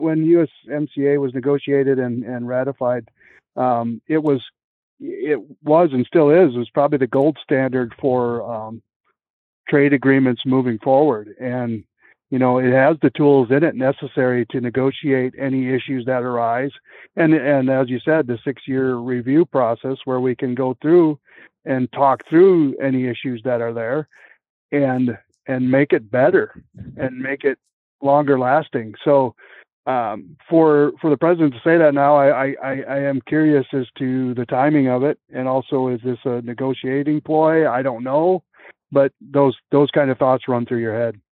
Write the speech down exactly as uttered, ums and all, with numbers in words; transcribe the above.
when U S M C A was negotiated and, and ratified, um, it was it was and still is was probably the gold standard for um, trade agreements moving forward. And you know, it has the tools in it necessary to negotiate any issues that arise. And and as you said, the six-year review process where we can go through and talk through any issues that are there and and make it better and make it longer lasting. So um, for for the president to say that now, I, I, I am curious as to the timing of it, and also is this a negotiating ploy? I don't know, but those those kind of thoughts run through your head.